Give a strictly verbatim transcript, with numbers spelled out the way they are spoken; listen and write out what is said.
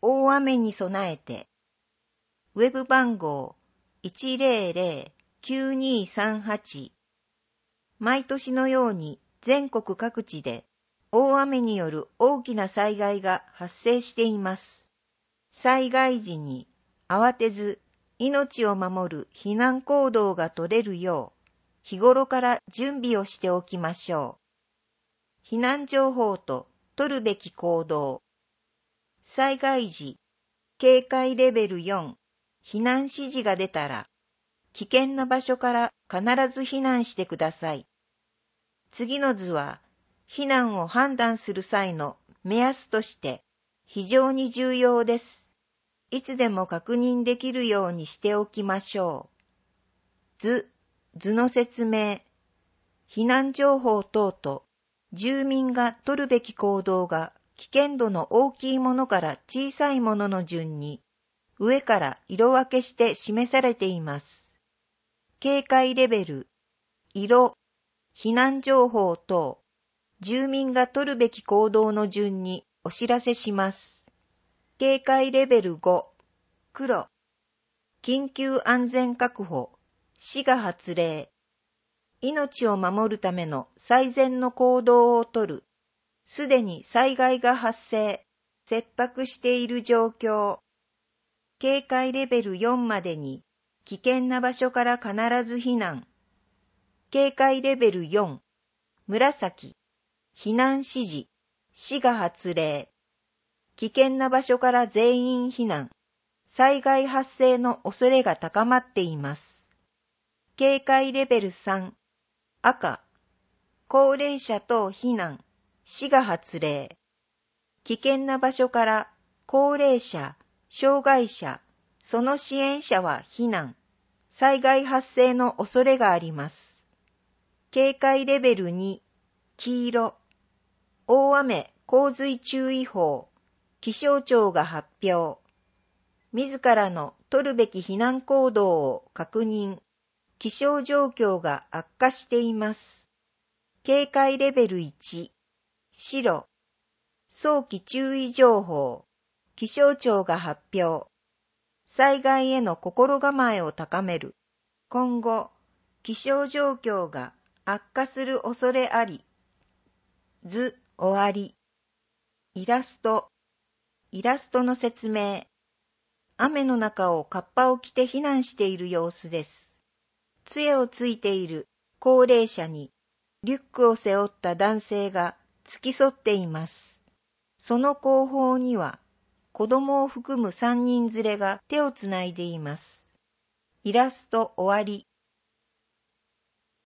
大雨に備えて。ウェブ番号 いちゼロゼロきゅうにさんはち。毎年のように全国各地で大雨による大きな災害が発生しています。災害時に慌てず命を守る避難行動が取れるよう日頃から準備をしておきましょう。避難情報と取るべき行動。災害時、警戒レベルよん、避難指示が出たら、危険な場所から必ず避難してください。次の図は、避難を判断する際の目安として非常に重要です。いつでも確認できるようにしておきましょう。図、図の説明。避難情報等と住民が取るべき行動が危険度の大きいものから小さいものの順に上から色分けして示されています。警戒レベル、色、避難情報等、住民が取るべき行動の順にお知らせします。警戒レベルご、黒、緊急安全確保、市が発令。命を守るための最善の行動をとる。すでに災害が発生、切迫している状況。警戒レベルよんまでに危険な場所から必ず避難。警戒レベルよん、紫、避難指示、市が発令。危険な場所から全員避難。災害発生の恐れが高まっています。警戒レベルさん、赤、高齢者等避難、市が発令。危険な場所から高齢者、障害者、その支援者は避難。災害発生の恐れがあります。警戒レベルに、黄色、大雨洪水注意報、気象庁が発表。自らの取るべき避難行動を確認。気象状況が悪化しています。警戒レベルいち、白、早期注意情報、気象庁が発表。災害への心構えを高める。今後、気象状況が悪化する恐れあり。図、終わり。イラスト、イラストの説明。雨の中をカッパを着て避難している様子です。杖をついている高齢者にリュックを背負った男性が付き添っています。その後方には子供を含むさんにん連れが手をつないでいます。イラスト終わり。